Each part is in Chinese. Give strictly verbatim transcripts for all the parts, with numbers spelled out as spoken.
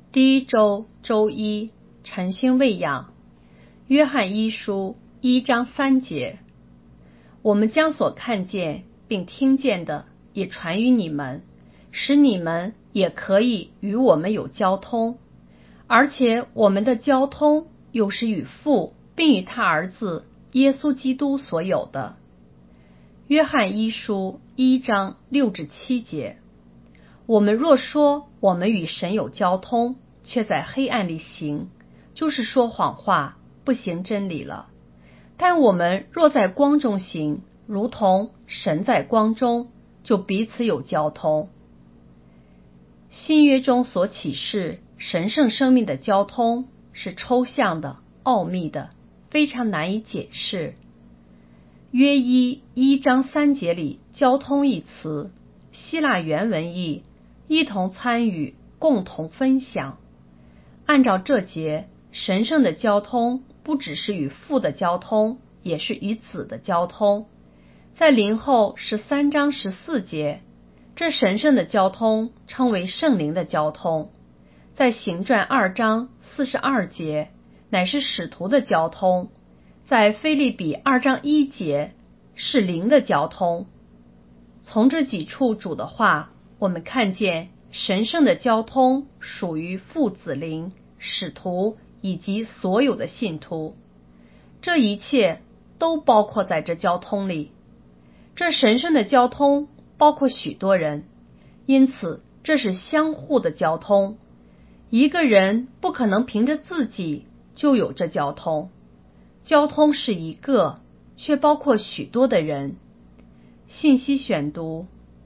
第一周周一，晨星喂养。约翰一书一章三节，我们将所看见并听见的也传于你们，使你们也可以与我们有交通，而且我们的交通又是与父并与他儿子耶稣基督所有的。约翰一书一章六至七节，我们若说我们与神有交通，却在黑暗里行，就是说谎话，不行真理了。但我们若在光中行，如同神在光中，就彼此有交通。新约中所启示神圣生命的交通是抽象的、奥秘的，非常难以解释。约一一章三节里交通一词，希腊原文意一同参与，共同分享。按照这节，神圣的交通不只是与父的交通，也是与子的交通。在林后十三章十四节，这神圣的交通称为圣灵的交通。在行传二章四十二节，乃是使徒的交通。在腓立比二章一节，是灵的交通。从这几处主的话，我们看见神圣的交通属于父子灵、使徒以及所有的信徒，这一切都包括在这交通里。这神圣的交通包括许多人，因此这是相互的交通。一个人不可能凭着自己就有这交通，交通是一个，却包括许多的人。信息选读，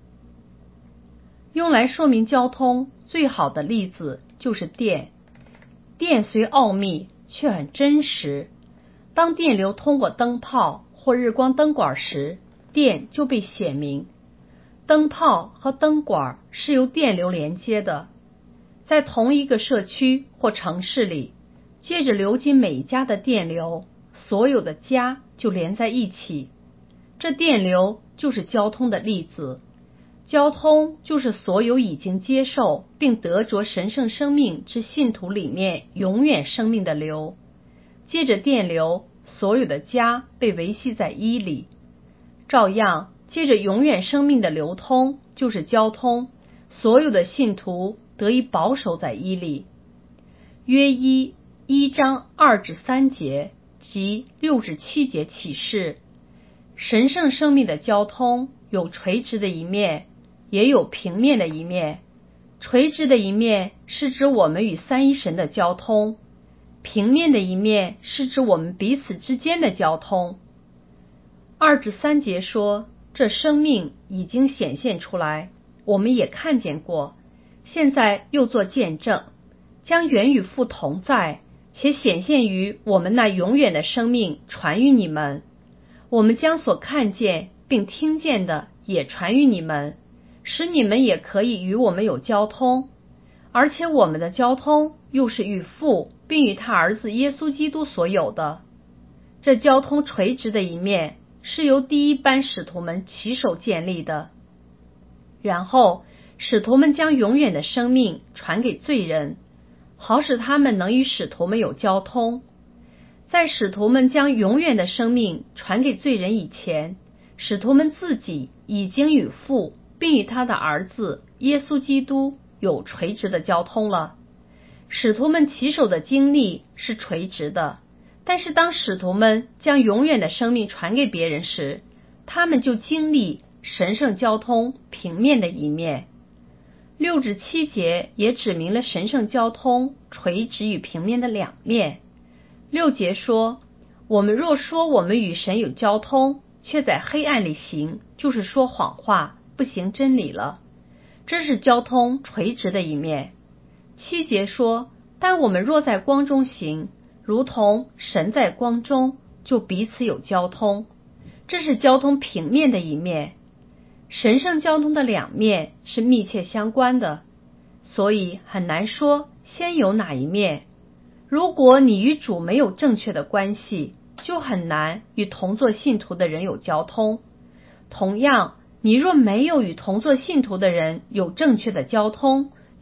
用来说明交通最好的例子就是电。电虽奥秘，却很真实。当电流通过灯泡或日光灯管时，电就被显明。灯泡和灯管是由电流连接的，在同一个社区或城市里，借着流进每家的电流，所有的家就连在一起。这电流就是交通的例子。交通就是所有已经接受并得着神圣生命之信徒里面永远生命的流。借着电流，所有的家被维系在一里。照样，借着永远生命的流通，就是交通，所有的信徒得以保守在一里。约一一章二至三节及六至七节启示，神圣生命的交通有垂直的一面，也有平面的一面。垂直的一面是指我们与三一神的交通，平面的一面是指我们彼此之间的交通。二至三节说，这生命已经显现出来，我们也看见过，现在又做见证，将原与父同在，且显现于我们那永远的生命传于你们。我们将所看见并听见的也传于你们，使你们也可以与我们有交通，而且我们的交通又是与父并与他儿子耶稣基督所有的。这交通垂直的一面是由第一班使徒们起手建立的，然后使徒们将永远的生命传给罪人，好使他们能与使徒们有交通。在使徒们将永远的生命传给罪人以前，使徒们自己已经与父并与他的儿子耶稣基督有垂直的交通了。使徒们起手的经历是垂直的，但是当使徒们将永远的生命传给别人时，他们就经历神圣交通平面的一面。六至七节也指明了神圣交通垂直与平面的两面。六节说，我们若说我们与神有交通，却在黑暗里行，就是说谎话，不行真理了。这是交通垂直的一面。七节说，但我们若在光中行，如同神在光中，就彼此有交通。这是交通平面的一面。神圣交通的两面是密切相关的，所以很难说先有哪一面。如果你与主没有正确的关系，就很难与同作信徒的人有交通。同样，你若没有与同作信徒的人有正确的交通，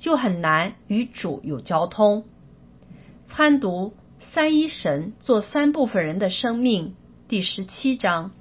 就很难与主有交通。参读三一神做三部分人的生命第十七章。